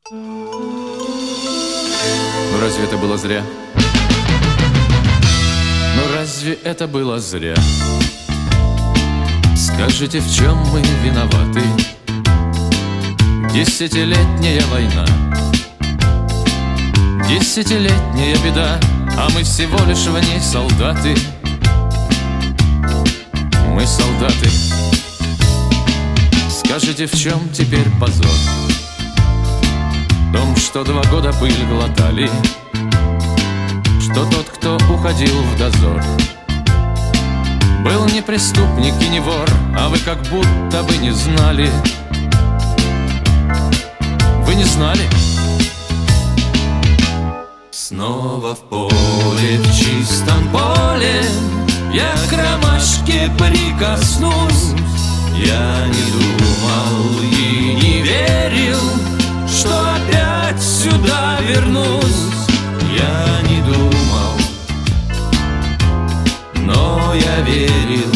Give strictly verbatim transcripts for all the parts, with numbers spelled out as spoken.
Ну разве это было зря? Ну разве это было зря? Скажите, в чем мы виноваты? Десятилетняя война, десятилетняя беда, а мы всего лишь в ней солдаты. Мы солдаты. Скажите, в чем теперь позор? В том, что два года пыль глотали, что тот, кто уходил в дозор, был не преступник и не вор, а вы как будто бы не знали. Вы не знали? Снова в поле, в чистом поле, я к ромашке прикоснусь. Я не думал и не верил, что опять сюда вернусь. Я не думал, но я верил,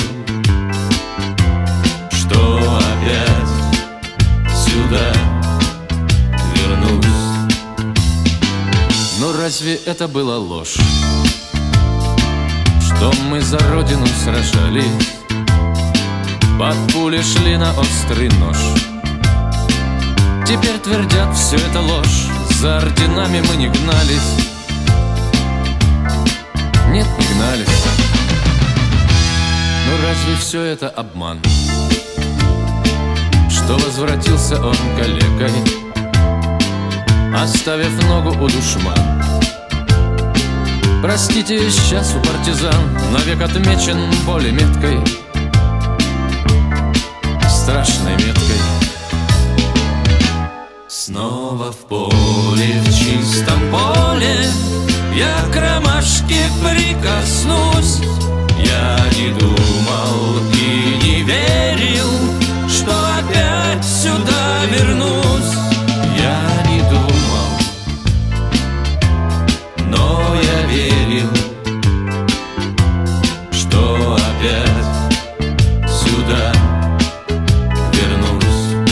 что опять сюда вернусь. Но разве это была ложь, что мы за родину сражались, под пули шли на острый нож? Теперь твердят, все это ложь, за орденами мы не гнались. Нет, не гнались. Но разве все это обман, что возвратился он калекой, оставив ногу у душман? Простите, сейчас у партизан навек отмечен более меткой, страшной меткой. Снова в поле, в чистом поле, я к ромашке прикоснусь. Я не думал и не верил, что опять сюда вернусь. Я не думал, но я верил, что опять сюда вернусь.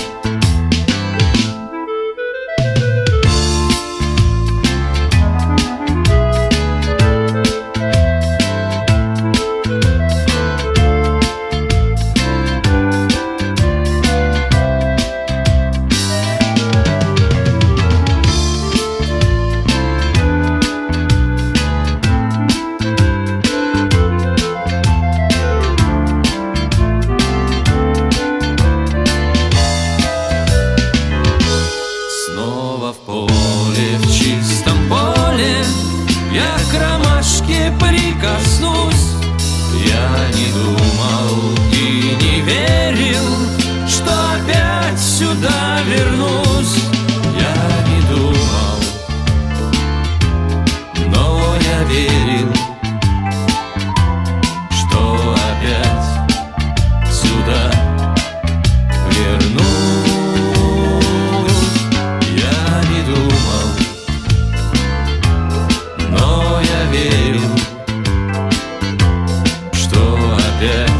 Снова в поле, в чистом поле, я к ромашке прикоснусь. Я не думал и не верил, что опять сюда вернусь. Я не думал, но я верил, что опять сюда вернусь. Я не думал, но я верил, что опять